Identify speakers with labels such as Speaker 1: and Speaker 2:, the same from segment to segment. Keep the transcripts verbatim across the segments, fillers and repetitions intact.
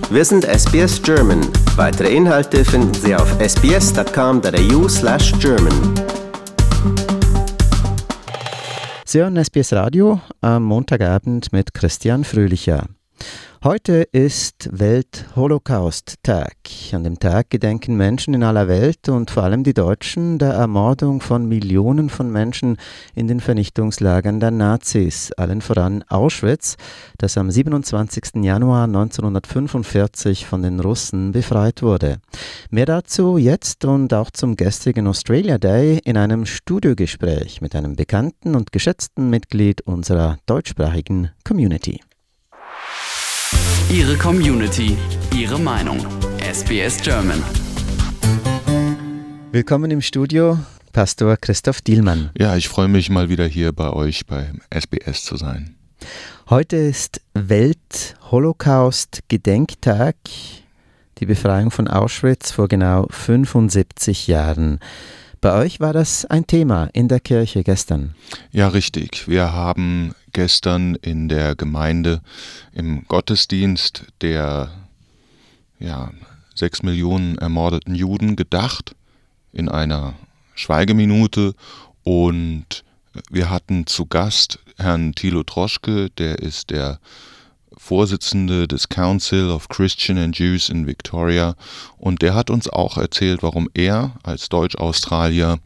Speaker 1: Wir sind S B S German. Weitere Inhalte finden Sie auf s b s dot com dot a u slash german.
Speaker 2: Sie hören S B S Radio am Montagabend mit Christian Fröhlicher. Heute ist Welt-Holocaust-Tag. An dem Tag gedenken Menschen in aller Welt und vor allem die Deutschen der Ermordung von Millionen von Menschen in den Vernichtungslagern der Nazis, allen voran Auschwitz, das am siebenundzwanzigsten Januar neunzehnhundertfünfundvierzig von den Russen befreit wurde. Mehr dazu jetzt und auch zum gestrigen Australia Day in einem Studiogespräch mit einem bekannten und geschätzten Mitglied unserer deutschsprachigen Community.
Speaker 3: Ihre Community, Ihre Meinung. S B S German.
Speaker 2: Willkommen im Studio, Pastor Christoph Dielmann.
Speaker 4: Ja, ich freue mich mal wieder hier bei euch beim S B S zu sein.
Speaker 2: Heute ist Welt-Holocaust-Gedenktag, die Befreiung von Auschwitz vor genau fünfundsiebzig Jahren. Bei euch war das ein Thema in der Kirche gestern.
Speaker 4: Ja, richtig. Wir haben gestern in der Gemeinde im Gottesdienst der ja, sechs Millionen ermordeten Juden gedacht in einer Schweigeminute, und wir hatten zu Gast Herrn Thilo Troschke, der ist der Vorsitzende des Council of Christian and Jews in Victoria, und der hat uns auch erzählt, warum er als Deutsch-Australier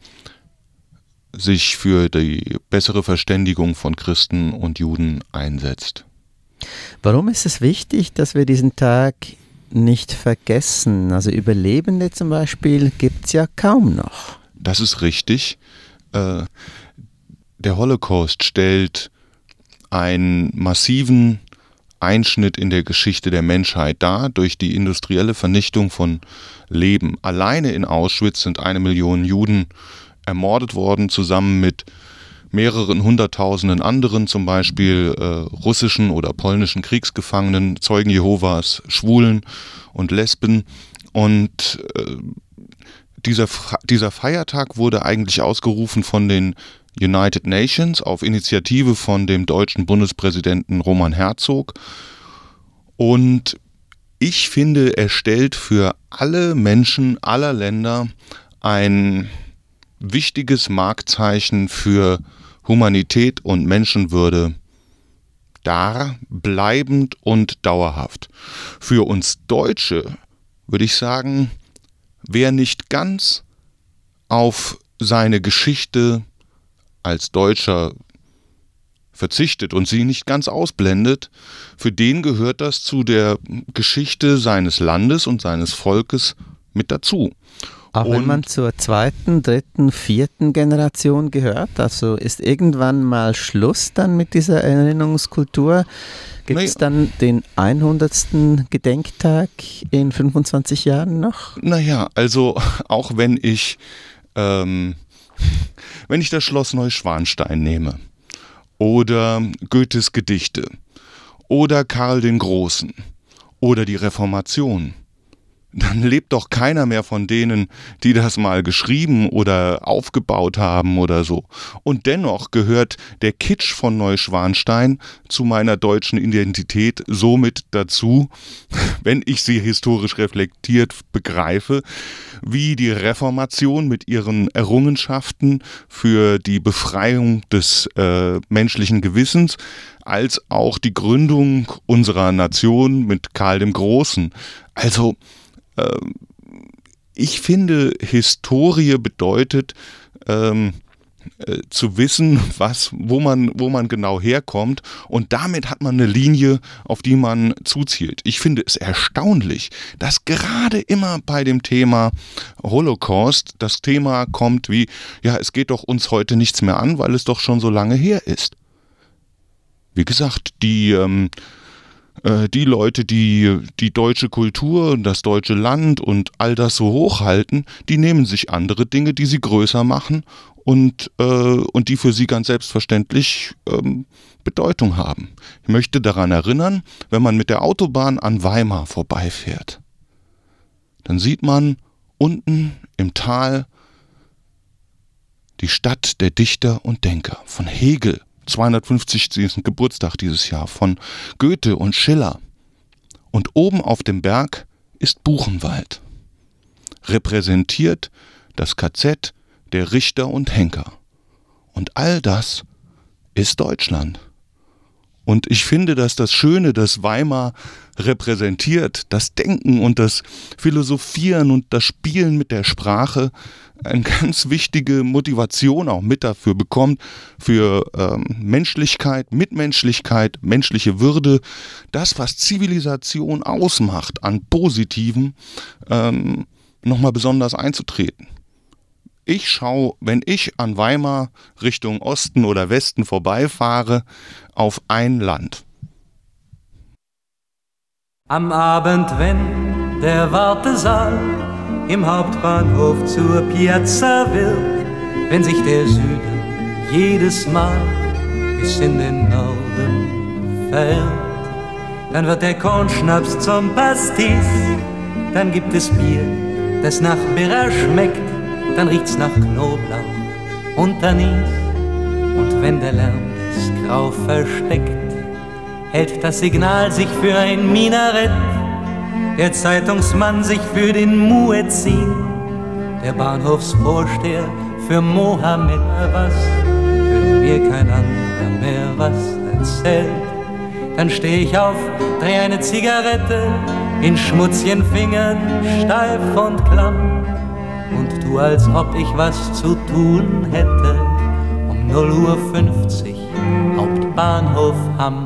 Speaker 4: sich für die bessere Verständigung von Christen und Juden einsetzt.
Speaker 2: Warum ist es wichtig, dass wir diesen Tag nicht vergessen? Also Überlebende zum Beispiel gibt es ja kaum noch.
Speaker 4: Das ist richtig. Äh, der Holocaust stellt einen massiven Einschnitt in der Geschichte der Menschheit dar durch die industrielle Vernichtung von Leben. Alleine in Auschwitz sind eine Million Juden ermordet worden, zusammen mit mehreren hunderttausenden anderen, zum Beispiel äh, russischen oder polnischen Kriegsgefangenen, Zeugen Jehovas, Schwulen und Lesben. Und äh, dieser, dieser Feiertag wurde eigentlich ausgerufen von den United Nations auf Initiative von dem deutschen Bundespräsidenten Roman Herzog. Und ich finde, er stellt für alle Menschen aller Länder ein wichtiges Markenzeichen für Humanität und Menschenwürde dar, bleibend und dauerhaft. Für uns Deutsche würde ich sagen, wer nicht ganz auf seine Geschichte als Deutscher verzichtet und sie nicht ganz ausblendet, für den gehört das zu der Geschichte seines Landes und seines Volkes mit dazu.
Speaker 2: Auch und wenn man zur zweiten, dritten, vierten Generation gehört, also ist irgendwann mal Schluss dann mit dieser Erinnerungskultur? Gibt es
Speaker 4: naja,
Speaker 2: dann den hundertsten Gedenktag in fünfundzwanzig Jahren noch?
Speaker 4: Naja, also auch wenn ich ähm, wenn ich das Schloss Neuschwanstein nehme oder Goethes Gedichte oder Karl den Großen oder die Reformation, dann lebt doch keiner mehr von denen, die das mal geschrieben oder aufgebaut haben oder so. Und dennoch gehört der Kitsch von Neuschwanstein zu meiner deutschen Identität somit dazu, wenn ich sie historisch reflektiert begreife, wie die Reformation mit ihren Errungenschaften für die Befreiung des äh, menschlichen Gewissens, als auch die Gründung unserer Nation mit Karl dem Großen. Also ich finde, Historie bedeutet ähm, äh, zu wissen, was, wo man, wo man genau herkommt, und damit hat man eine Linie, auf die man zuzielt. Ich finde es erstaunlich, dass gerade immer bei dem Thema Holocaust das Thema kommt wie, ja, es geht doch uns heute nichts mehr an, weil es doch schon so lange her ist. Wie gesagt, die ähm, Die Leute, die die deutsche Kultur und das deutsche Land und all das so hochhalten, die nehmen sich andere Dinge, die sie größer machen und, äh, und die für sie ganz selbstverständlich ähm, Bedeutung haben. Ich möchte daran erinnern, wenn man mit der Autobahn an Weimar vorbeifährt, dann sieht man unten im Tal die Stadt der Dichter und Denker von Hegel, zweihundertfünfzigsten Geburtstag dieses Jahr, von Goethe und Schiller. Und oben auf dem Berg ist Buchenwald. Repräsentiert das K Z der Richter und Henker. Und all das ist Deutschland. Und ich finde, dass das Schöne, das Weimar repräsentiert, das Denken und das Philosophieren und das Spielen mit der Sprache, eine ganz wichtige Motivation auch mit dafür bekommt, für ähm, Menschlichkeit, Mitmenschlichkeit, menschliche Würde, das, was Zivilisation ausmacht an Positiven, ähm, nochmal besonders einzutreten. Ich schaue, wenn ich an Weimar Richtung Osten oder Westen vorbeifahre, auf ein Land.
Speaker 5: Am Abend, wenn der Wartesaal im Hauptbahnhof zur Piazza wird, wenn sich der Süden jedes Mal bis in den Norden verirrt, dann wird der Kornschnaps zum Pastis, dann gibt es Bier, das nach Birra schmeckt, dann riecht's nach Knoblauch und Anis. Und wenn der Lärm das Grau versteckt, hält das Signal sich für ein Minarett, der Zeitungsmann sich für den Muezzin, der Bahnhofsvorsteher für Mohammed. Was, wenn mir kein anderer mehr was erzählt, dann steh ich auf, dreh eine Zigarette in schmutzigen Fingern, steif und klamm, und tu, als ob ich was zu tun hätte, um null Uhr fünfzig, Hauptbahnhof Hamm.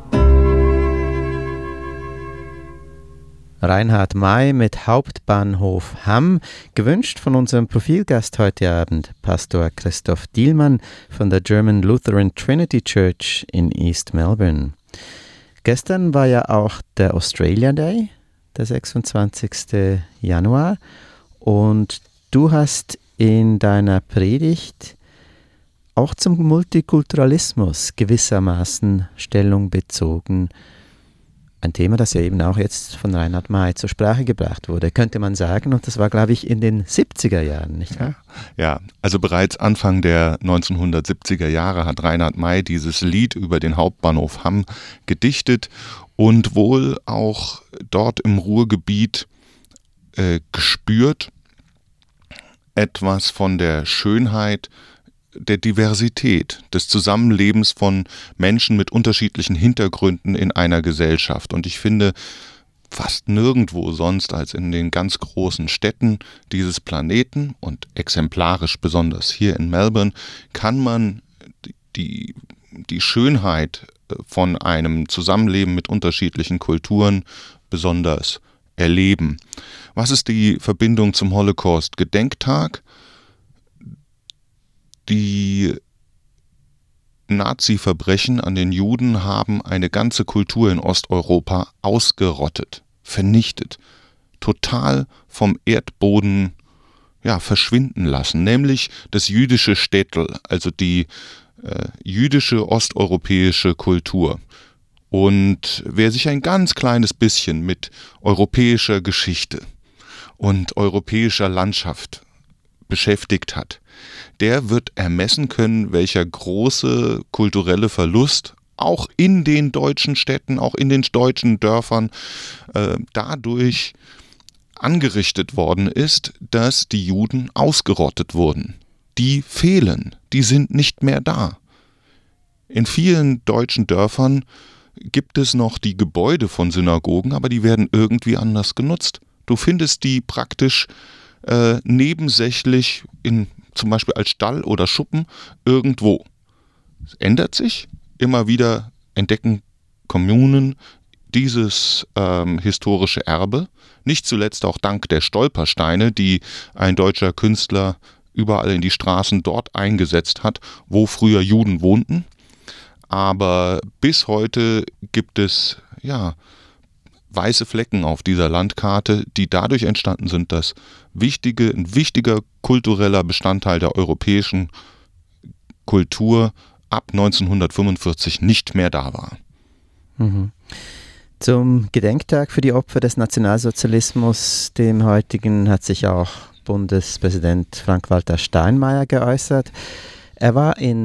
Speaker 2: Reinhard May mit Hauptbahnhof Hamm, gewünscht von unserem Profilgast heute Abend, Pastor Christoph Dielmann von der German Lutheran Trinity Church in East Melbourne. Gestern war ja auch der Australia Day, der sechsundzwanzigsten Januar, und du hast in deiner Predigt auch zum Multikulturalismus gewissermaßen Stellung bezogen. Ein Thema, das ja eben auch jetzt von Reinhard May zur Sprache gebracht wurde, könnte man sagen. Und das war, glaube ich, in den siebziger Jahren, nicht wahr?
Speaker 4: Ja, also bereits Anfang der neunzehnhundertsiebziger Jahre hat Reinhard May dieses Lied über den Hauptbahnhof Hamm gedichtet und wohl auch dort im Ruhrgebiet äh, gespürt, etwas von der Schönheit der Diversität, des Zusammenlebens von Menschen mit unterschiedlichen Hintergründen in einer Gesellschaft. Und ich finde, fast nirgendwo sonst als in den ganz großen Städten dieses Planeten und exemplarisch besonders hier in Melbourne kann man die, die Schönheit von einem Zusammenleben mit unterschiedlichen Kulturen besonders erleben. Was ist die Verbindung zum Holocaust-Gedenktag? Die Nazi-Verbrechen an den Juden haben eine ganze Kultur in Osteuropa ausgerottet, vernichtet, total vom Erdboden ja, verschwinden lassen, nämlich das jüdische Städtel, also die äh, jüdische osteuropäische Kultur. Und wer sich ein ganz kleines bisschen mit europäischer Geschichte und europäischer Landschaft beschäftigt hat, der wird ermessen können, welcher große kulturelle Verlust auch in den deutschen Städten, auch in den deutschen Dörfern äh, dadurch angerichtet worden ist, dass die Juden ausgerottet wurden. Die fehlen, die sind nicht mehr da. In vielen deutschen Dörfern gibt es noch die Gebäude von Synagogen, aber die werden irgendwie anders genutzt. Du findest die praktisch äh, nebensächlich in zum Beispiel als Stall oder Schuppen irgendwo. Es ändert sich, immer wieder entdecken Kommunen dieses ähm, historische Erbe, nicht zuletzt auch dank der Stolpersteine, die ein deutscher Künstler überall in die Straßen dort eingesetzt hat, wo früher Juden wohnten. Aber bis heute gibt es ja weiße Flecken auf dieser Landkarte, die dadurch entstanden sind, dass wichtige, ein wichtiger kultureller Bestandteil der europäischen Kultur ab neunzehnhundertfünfundvierzig nicht mehr da war.
Speaker 2: Mhm. Zum Gedenktag für die Opfer des Nationalsozialismus, dem heutigen, hat sich auch Bundespräsident Frank-Walter Steinmeier geäußert. Er war in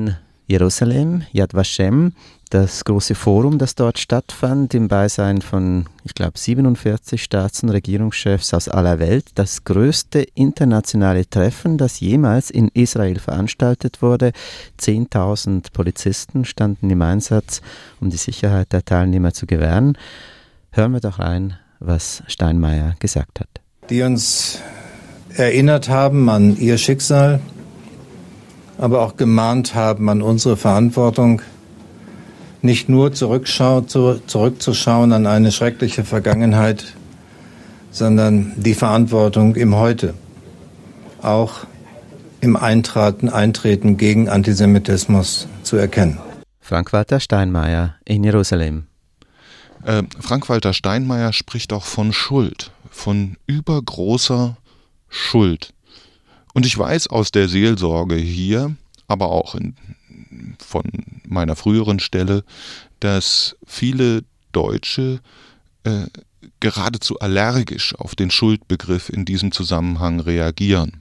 Speaker 2: Jerusalem, Yad Vashem, das große Forum, das dort stattfand, im Beisein von, ich glaube, siebenundvierzig Staats- und Regierungschefs aus aller Welt. Das größte internationale Treffen, das jemals in Israel veranstaltet wurde. zehntausend Polizisten standen im Einsatz, um die Sicherheit der Teilnehmer zu gewähren. Hören wir doch rein, was Steinmeier gesagt hat.
Speaker 6: Die uns erinnert haben an ihr Schicksal, aber auch gemahnt haben an unsere Verantwortung, nicht nur zurückschau, zu, zurückzuschauen an eine schreckliche Vergangenheit, sondern die Verantwortung im Heute, auch im Eintraten, Eintreten gegen Antisemitismus zu erkennen.
Speaker 2: Frank-Walter Steinmeier in Jerusalem.
Speaker 4: Äh, Frank-Walter Steinmeier spricht auch von Schuld, von übergroßer Schuld. Und ich weiß aus der Seelsorge hier, aber auch in, von meiner früheren Stelle, dass viele Deutsche äh, geradezu allergisch auf den Schuldbegriff in diesem Zusammenhang reagieren.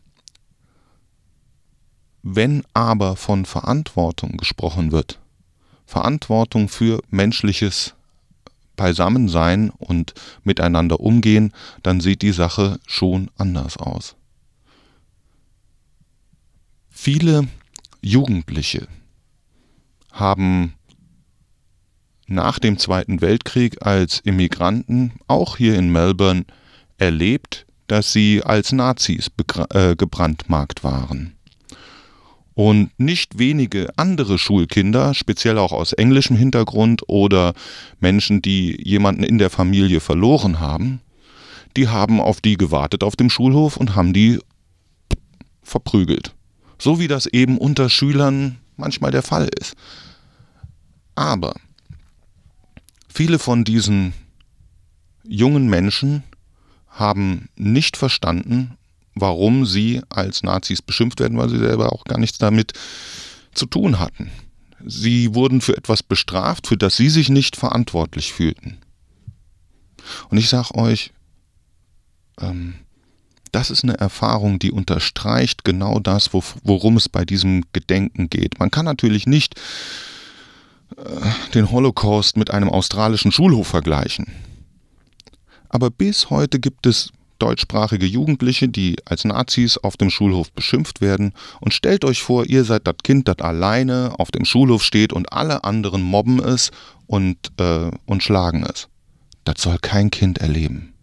Speaker 4: Wenn aber von Verantwortung gesprochen wird, Verantwortung für menschliches Beisammensein und miteinander umgehen, dann sieht die Sache schon anders aus. Viele Jugendliche haben nach dem Zweiten Weltkrieg als Immigranten, auch hier in Melbourne, erlebt, dass sie als Nazis begra- äh, gebrandmarkt waren. Und nicht wenige andere Schulkinder, speziell auch aus englischem Hintergrund oder Menschen, die jemanden in der Familie verloren haben, die haben auf die gewartet auf dem Schulhof und haben die verprügelt. So wie das eben unter Schülern manchmal der Fall ist. Aber viele von diesen jungen Menschen haben nicht verstanden, warum sie als Nazis beschimpft werden, weil sie selber auch gar nichts damit zu tun hatten. Sie wurden für etwas bestraft, für das sie sich nicht verantwortlich fühlten. Und ich sage euch, ähm, das ist eine Erfahrung, die unterstreicht genau das, wo, worum es bei diesem Gedenken geht. Man kann natürlich nicht äh, den Holocaust mit einem australischen Schulhof vergleichen. Aber bis heute gibt es deutschsprachige Jugendliche, die als Nazis auf dem Schulhof beschimpft werden. Und stellt euch vor, ihr seid das Kind, das alleine auf dem Schulhof steht und alle anderen mobben es und, äh, und schlagen es. Das soll kein Kind erleben.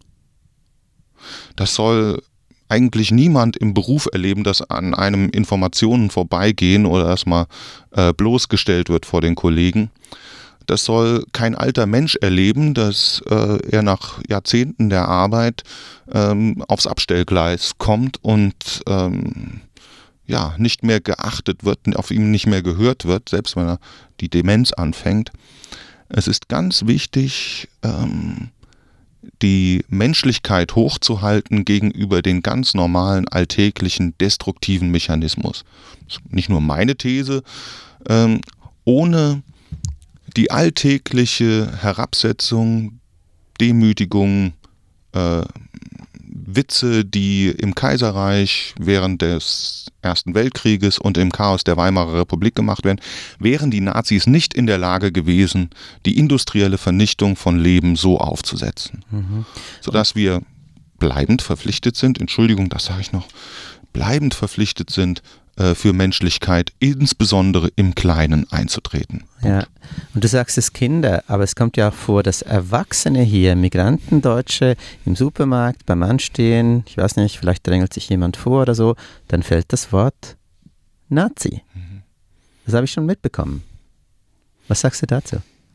Speaker 4: Das soll eigentlich niemand im Beruf erleben, dass an einem Informationen vorbeigehen oder dass mal äh, bloßgestellt wird vor den Kollegen. Das soll kein alter Mensch erleben, dass äh, er nach Jahrzehnten der Arbeit ähm, aufs Abstellgleis kommt und ähm, ja, nicht mehr geachtet wird, auf ihm nicht mehr gehört wird, selbst wenn er die Demenz anfängt. Es ist ganz wichtig, ähm, die Menschlichkeit hochzuhalten gegenüber den ganz normalen, alltäglichen, destruktiven Mechanismus. Das ist nicht nur meine These. Ähm, ohne die alltägliche Herabsetzung, Demütigung, äh, Witze, die im Kaiserreich während des Ersten Weltkrieges und im Chaos der Weimarer Republik gemacht werden, wären die Nazis nicht in der Lage gewesen, die industrielle Vernichtung von Leben so aufzusetzen. Mhm. Sodass wir bleibend verpflichtet sind, Entschuldigung, das sage ich noch, bleibend verpflichtet sind, äh, für Menschlichkeit, insbesondere im Kleinen, einzutreten.
Speaker 2: Ja, und du sagst es Kinder, aber es kommt ja auch vor, dass Erwachsene hier, Migrantendeutsche, im Supermarkt beim Anstehen, ich weiß nicht, vielleicht drängelt sich jemand vor oder so, dann fällt das Wort Nazi. Mhm. Das habe ich schon mitbekommen. Was sagst du dazu?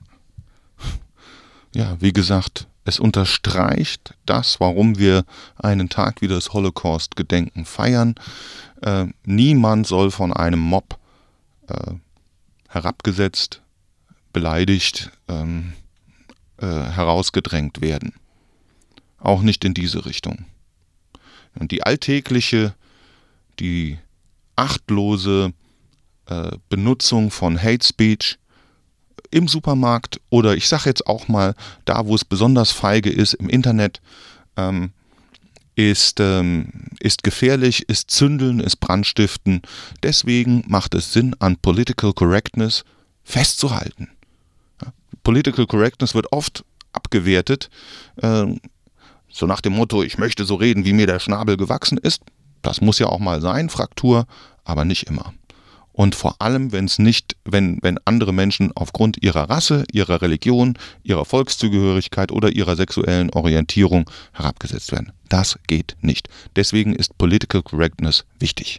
Speaker 4: Ja, wie gesagt, es unterstreicht das, warum wir einen Tag wie das Holocaust-Gedenken feiern. Äh, niemand soll von einem Mob äh, herabgesetzt, beleidigt, ähm, äh, herausgedrängt werden. Auch nicht in diese Richtung. Und die alltägliche, die achtlose äh, Benutzung von Hate Speech im Supermarkt oder ich sage jetzt auch mal, da wo es besonders feige ist, im Internet, ähm, ist, ähm, ist gefährlich, ist Zündeln, ist Brandstiften. Deswegen macht es Sinn, an Political Correctness festzuhalten. Ja, Political Correctness wird oft abgewertet, äh, so nach dem Motto, ich möchte so reden, wie mir der Schnabel gewachsen ist. Das muss ja auch mal sein, Fraktur, aber nicht immer. Und vor allem, wenn es nicht, wenn, wenn andere Menschen aufgrund ihrer Rasse, ihrer Religion, ihrer Volkszugehörigkeit oder ihrer sexuellen Orientierung herabgesetzt werden. Das geht nicht. Deswegen ist Political Correctness wichtig.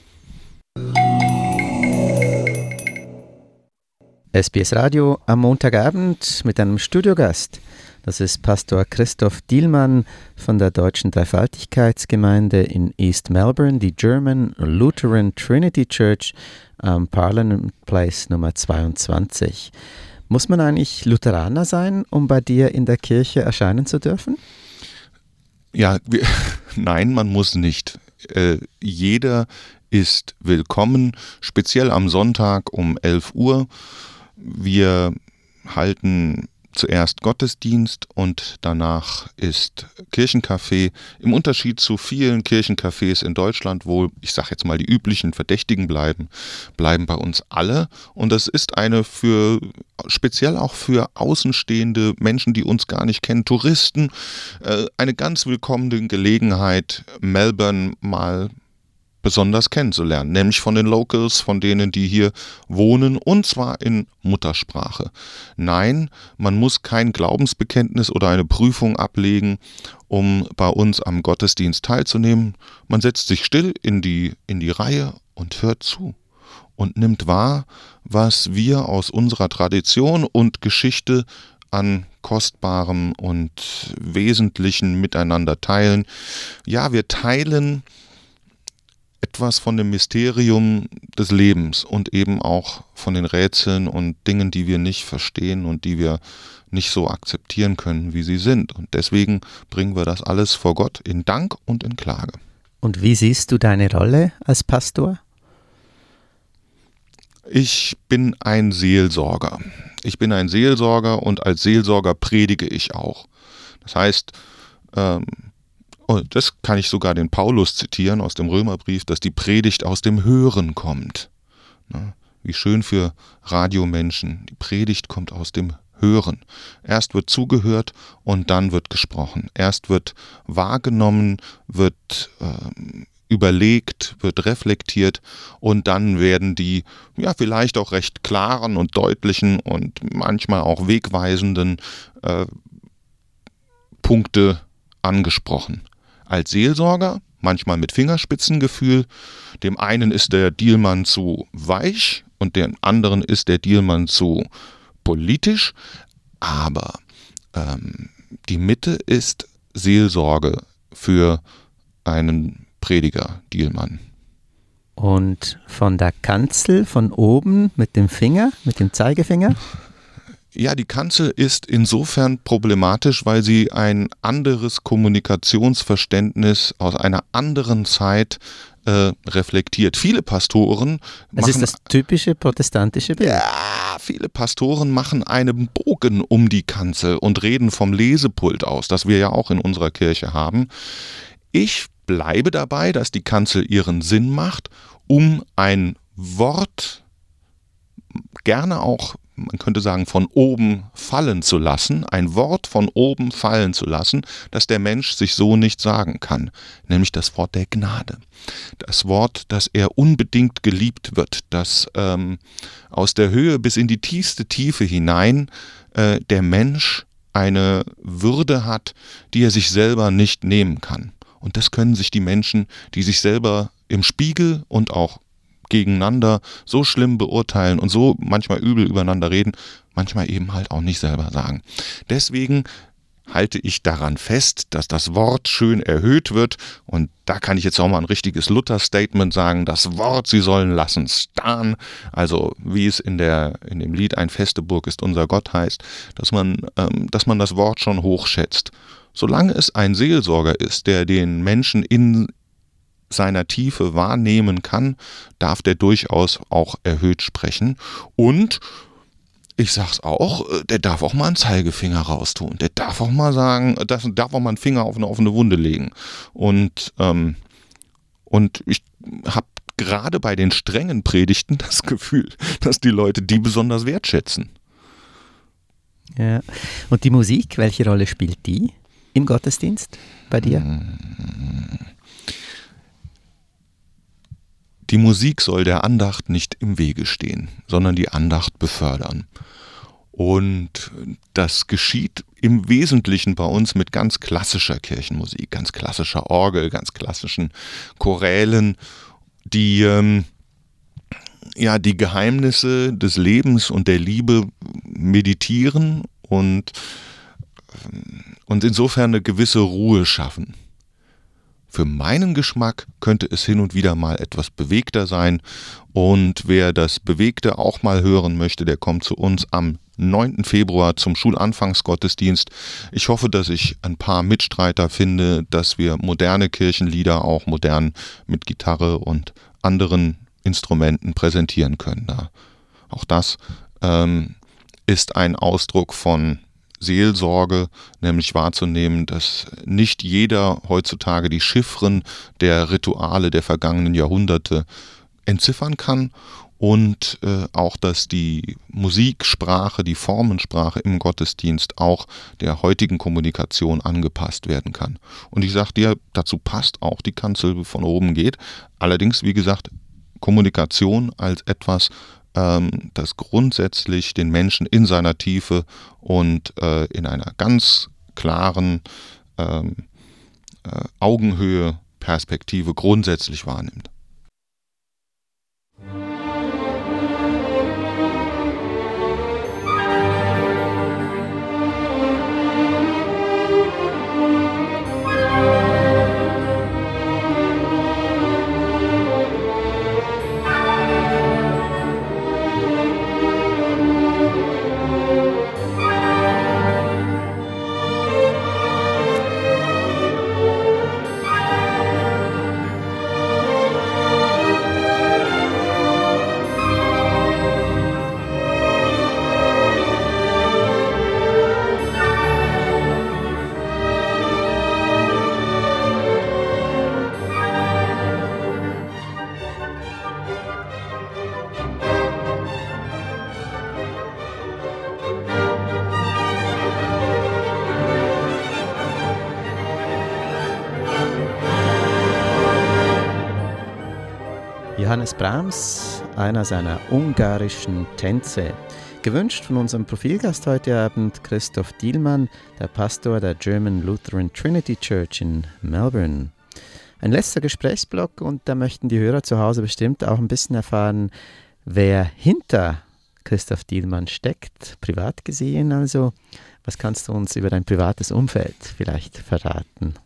Speaker 2: S B S Radio am Montagabend mit einem Studiogast. Das ist Pastor Christoph Dielmann von der Deutschen Dreifaltigkeitsgemeinde in East Melbourne, die German Lutheran Trinity Church am Parliament Place Nummer zweiundzwanzig. Muss man eigentlich Lutheraner sein, um bei dir in der Kirche erscheinen zu dürfen?
Speaker 4: Ja, wir, nein, man muss nicht. Äh, jeder ist willkommen, speziell am Sonntag um elf Uhr. Wir halten zuerst Gottesdienst und danach ist Kirchencafé. Im Unterschied zu vielen Kirchencafés in Deutschland, wo, ich sage jetzt mal, die üblichen Verdächtigen bleiben, bleiben bei uns alle. Und das ist eine für, speziell auch für außenstehende Menschen, die uns gar nicht kennen, Touristen, äh, eine ganz willkommene Gelegenheit, Melbourne mal besonders kennenzulernen, nämlich von den Locals, von denen, die hier wohnen, und zwar in Muttersprache. Nein, man muss kein Glaubensbekenntnis oder eine Prüfung ablegen, um bei uns am Gottesdienst teilzunehmen. Man setzt sich still in die, in die Reihe und hört zu und nimmt wahr, was wir aus unserer Tradition und Geschichte an Kostbarem und Wesentlichen miteinander teilen. Ja, wir teilen etwas von dem Mysterium des Lebens und eben auch von den Rätseln und Dingen, die wir nicht verstehen und die wir nicht so akzeptieren können, wie sie sind. Und deswegen bringen wir das alles vor Gott in Dank und in Klage.
Speaker 2: Und wie siehst du deine Rolle als Pastor?
Speaker 4: Ich bin ein Seelsorger. Ich bin ein Seelsorger und als Seelsorger predige ich auch. Das heißt, ähm, und das kann ich sogar den Paulus zitieren aus dem Römerbrief, dass die Predigt aus dem Hören kommt. Wie schön für Radiomenschen. Die Predigt kommt aus dem Hören. Erst wird zugehört und dann wird gesprochen. Erst wird wahrgenommen, wird äh, überlegt, wird reflektiert und dann werden die, ja, vielleicht auch recht klaren und deutlichen und manchmal auch wegweisenden äh, Punkte angesprochen. Als Seelsorger, manchmal mit Fingerspitzengefühl, dem einen ist der Dielmann zu weich und dem anderen ist der Dielmann zu politisch, aber ähm, die Mitte ist Seelsorge für einen Prediger, Dielmann.
Speaker 2: Und von der Kanzel, von oben mit dem Finger, mit dem Zeigefinger?
Speaker 4: Ja, die Kanzel ist insofern problematisch, weil sie ein anderes Kommunikationsverständnis aus einer anderen Zeit äh, reflektiert. Viele Pastoren
Speaker 2: Das
Speaker 4: machen,
Speaker 2: ist das typische protestantische Bild.
Speaker 4: Ja, viele Pastoren machen einen Bogen um die Kanzel und reden vom Lesepult aus, das wir ja auch in unserer Kirche haben. Ich bleibe dabei, dass die Kanzel ihren Sinn macht, um ein Wort gerne auch, man könnte sagen, von oben fallen zu lassen, ein Wort von oben fallen zu lassen, das der Mensch sich so nicht sagen kann, nämlich das Wort der Gnade. Das Wort, dass er unbedingt geliebt wird, dass ähm, aus der Höhe bis in die tiefste Tiefe hinein äh, der Mensch eine Würde hat, die er sich selber nicht nehmen kann. Und das können sich die Menschen, die sich selber im Spiegel und auch gegeneinander so schlimm beurteilen und so manchmal übel übereinander reden, manchmal eben halt auch nicht selber sagen. Deswegen halte ich daran fest, dass das Wort schön erhöht wird und da kann ich jetzt auch mal ein richtiges Luther-Statement sagen, das Wort, sie sollen lassen starren, also wie es in der in dem Lied Ein feste Burg ist unser Gott heißt, dass man, ähm, dass man das Wort schon hochschätzt. Solange es ein Seelsorger ist, der den Menschen in seiner Tiefe wahrnehmen kann, darf der durchaus auch erhöht sprechen. Und ich sag's auch, der darf auch mal einen Zeigefinger raustun. Der darf auch mal sagen, das darf auch mal einen Finger auf eine offene Wunde legen. Und, ähm, und ich habe gerade bei den strengen Predigten das Gefühl, dass die Leute die besonders wertschätzen.
Speaker 2: Ja. Und die Musik, welche Rolle spielt die im Gottesdienst bei dir?
Speaker 4: Die Musik soll der Andacht nicht im Wege stehen, sondern die Andacht befördern. Und das geschieht im Wesentlichen bei uns mit ganz klassischer Kirchenmusik, ganz klassischer Orgel, ganz klassischen Chorälen, die ähm, ja die Geheimnisse des Lebens und der Liebe meditieren und, und insofern eine gewisse Ruhe schaffen. Für meinen Geschmack könnte es hin und wieder mal etwas bewegter sein, und wer das Bewegte auch mal hören möchte, der kommt zu uns am neunten Februar zum Schulanfangsgottesdienst. Ich hoffe, dass ich ein paar Mitstreiter finde, dass wir moderne Kirchenlieder auch modern mit Gitarre und anderen Instrumenten präsentieren können. Auch das ähm, ist ein Ausdruck von Seelsorge, nämlich wahrzunehmen, dass nicht jeder heutzutage die Chiffren der Rituale der vergangenen Jahrhunderte entziffern kann, und äh, auch, dass die Musiksprache, die Formensprache im Gottesdienst auch der heutigen Kommunikation angepasst werden kann. Und ich sage dir, dazu passt auch die Kanzel von oben geht. Allerdings, wie gesagt, Kommunikation als etwas, ähm, das grundsätzlich den Menschen in seiner Tiefe und äh, in einer ganz klaren ähm, äh, Augenhöhe Perspektive grundsätzlich wahrnimmt.
Speaker 2: Johannes Brahms, einer seiner ungarischen Tänze. Gewünscht von unserem Profilgast heute Abend, Christoph Dielmann, der Pastor der German Lutheran Trinity Church in Melbourne. Ein letzter Gesprächsblock, und da möchten die Hörer zu Hause bestimmt auch ein bisschen erfahren, wer hinter Christoph Dielmann steckt, privat gesehen. Also, was kannst du uns über dein privates Umfeld vielleicht verraten?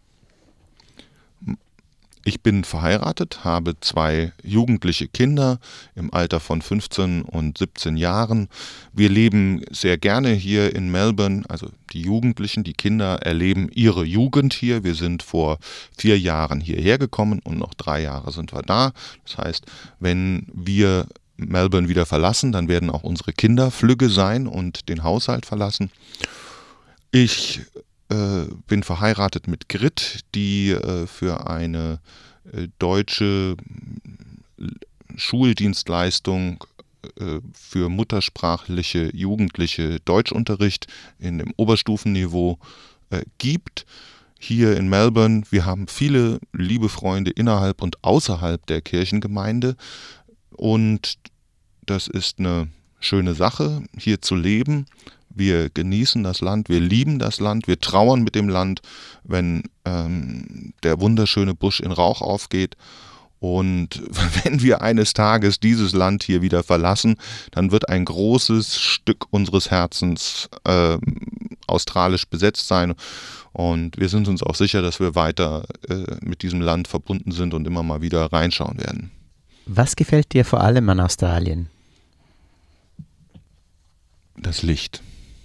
Speaker 4: Ich bin verheiratet, habe zwei jugendliche Kinder im Alter von fünfzehn und siebzehn Jahren. Wir leben sehr gerne hier in Melbourne, also die Jugendlichen, die Kinder erleben ihre Jugend hier. Wir sind vor vier Jahren hierher gekommen und noch drei Jahre sind wir da. Das heißt, wenn wir Melbourne wieder verlassen, dann werden auch unsere Kinder flügge sein und den Haushalt verlassen. Ich äh, bin verheiratet mit Grit, die äh, für eine äh, deutsche Schuldienstleistung äh, für muttersprachliche Jugendliche Deutschunterricht in dem Oberstufenniveau äh, gibt. Hier in Melbourne, wir haben viele liebe Freunde innerhalb und außerhalb der Kirchengemeinde, und das ist eine schöne Sache, hier zu leben. Wir genießen das Land, wir lieben das Land, wir trauern mit dem Land, wenn ähm, der wunderschöne Busch in Rauch aufgeht. Und wenn wir eines Tages dieses Land hier wieder verlassen, dann wird ein großes Stück unseres Herzens äh, australisch besetzt sein. Und wir sind uns auch sicher, dass wir weiter äh, mit diesem Land verbunden sind und immer mal wieder reinschauen werden.
Speaker 2: Was gefällt dir vor allem an Australien?
Speaker 4: Das Licht.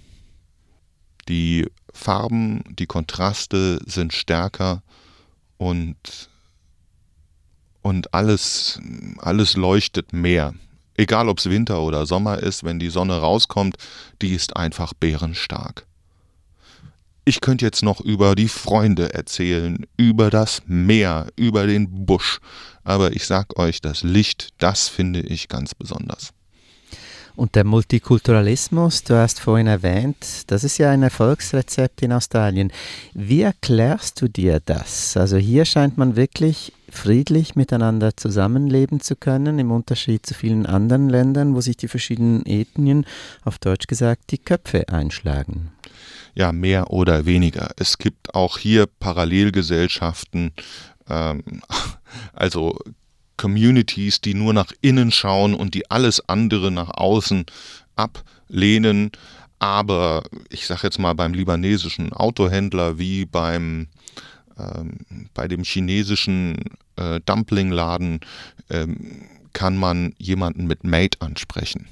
Speaker 4: Die Farben, die Kontraste sind stärker, und, und alles, alles leuchtet mehr. egal ob es Winter oder Sommer ist, wenn die Sonne rauskommt, die ist einfach bärenstark. Ich könnte jetzt noch über die Freunde erzählen, über das Meer, über den Busch, aber ich sag euch, das Licht, das finde ich ganz besonders.
Speaker 2: Und der Multikulturalismus, du hast vorhin erwähnt, das ist ja ein Erfolgsrezept in Australien. Wie erklärst du dir das? Also hier scheint man wirklich friedlich miteinander zusammenleben zu können, im Unterschied zu vielen anderen Ländern, wo sich die verschiedenen Ethnien, auf Deutsch gesagt, die Köpfe einschlagen.
Speaker 4: Ja, mehr oder weniger. Es gibt auch hier Parallelgesellschaften, ähm, also Communities, die nur nach innen schauen und die alles andere nach außen ablehnen. Aber ich sage jetzt mal beim libanesischen Autohändler wie beim ähm, bei dem chinesischen äh, Dumplingladen ähm, kann man jemanden mit Mate ansprechen.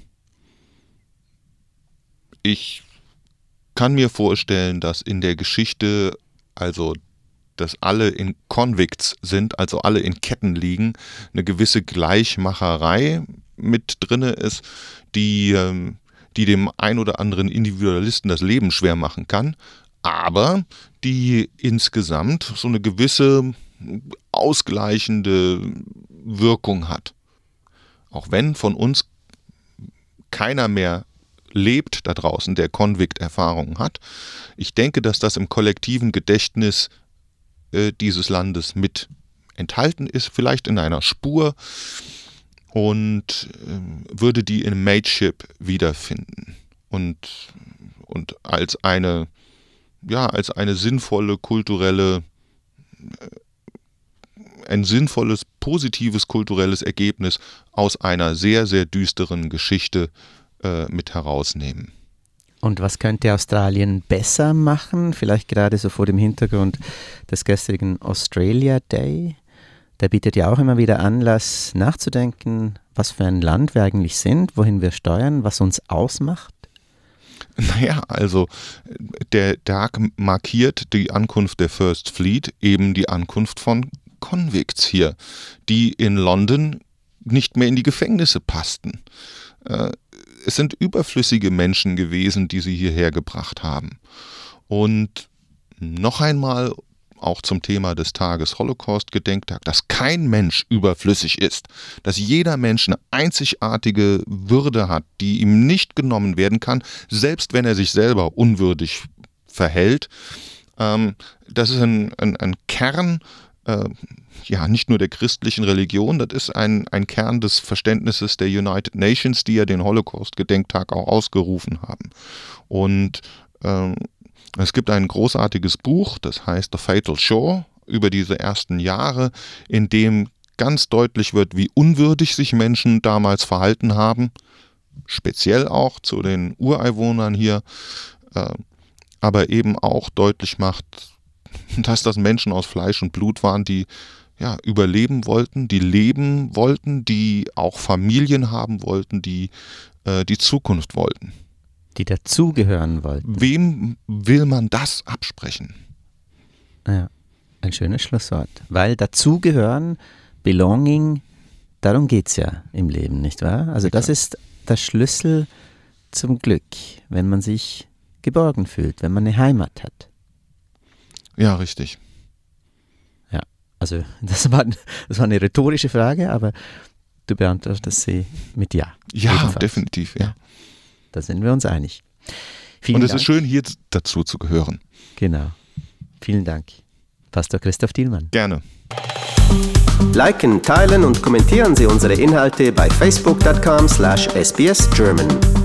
Speaker 4: Ich kann mir vorstellen, dass in der Geschichte, also dass alle in Convicts sind, also alle in Ketten liegen, eine gewisse Gleichmacherei mit drinne ist, die, die dem ein oder anderen Individualisten das Leben schwer machen kann, aber die insgesamt so eine gewisse ausgleichende Wirkung hat. Auch wenn von uns keiner mehr lebt da draußen, der Convict-Erfahrungen hat. Ich denke, dass das im kollektiven Gedächtnis äh, dieses Landes mit enthalten ist, vielleicht in einer Spur, und äh, würde die in Mateship wiederfinden und, und als eine, ja, als eine sinnvolle kulturelle, äh, ein sinnvolles, positives kulturelles Ergebnis aus einer sehr, sehr düsteren Geschichte mit herausnehmen.
Speaker 2: Und was könnte Australien besser machen? Vielleicht gerade so vor dem Hintergrund des gestrigen Australia Day. Der bietet ja auch immer wieder Anlass nachzudenken, was für ein Land wir eigentlich sind, wohin wir steuern, was uns ausmacht.
Speaker 4: Naja, also der Tag markiert die Ankunft der First Fleet, eben die Ankunft von Convicts hier, die in London nicht mehr in die Gefängnisse passten. Äh, Es sind überflüssige Menschen gewesen, die sie hierher gebracht haben. Und noch einmal auch zum Thema des Tages Holocaust-Gedenktag, dass kein Mensch überflüssig ist, dass jeder Mensch eine einzigartige Würde hat, die ihm nicht genommen werden kann, selbst wenn er sich selber unwürdig verhält. Ähm, das ist ein, ein, ein Kern, äh, ja, nicht nur der christlichen Religion, das ist ein, ein Kern des Verständnisses der United Nations, die ja den Holocaust-Gedenktag auch ausgerufen haben. Und ähm, es gibt ein großartiges Buch, das heißt The Fatal Shore, über diese ersten Jahre, in dem ganz deutlich wird, wie unwürdig sich Menschen damals verhalten haben, speziell auch zu den Ureinwohnern hier, äh, aber eben auch deutlich macht, dass das Menschen aus Fleisch und Blut waren, die ja, überleben wollten, die leben wollten, die auch Familien haben wollten, die äh, die Zukunft wollten.
Speaker 2: Die dazugehören wollten.
Speaker 4: Wem will man das absprechen?
Speaker 2: Ja, ein schönes Schlusswort. Weil dazugehören, Belonging, darum geht es ja im Leben, nicht wahr? Also das ist der Schlüssel zum Glück, wenn man sich geborgen fühlt, wenn man eine Heimat hat.
Speaker 4: Ja, richtig.
Speaker 2: Ja, also das war, das war eine rhetorische Frage, aber du beantwortest sie mit Ja.
Speaker 4: Ja,
Speaker 2: Ebenfalls.
Speaker 4: definitiv, ja.
Speaker 2: Da sind wir uns einig. Vielen
Speaker 4: Und es
Speaker 2: Dank.
Speaker 4: ist schön, hier dazu zu gehören.
Speaker 2: Genau. Vielen Dank. Pastor Christoph Thielmann.
Speaker 4: Gerne.
Speaker 1: Liken, teilen und kommentieren Sie unsere Inhalte bei facebook punkt com slash s b s german.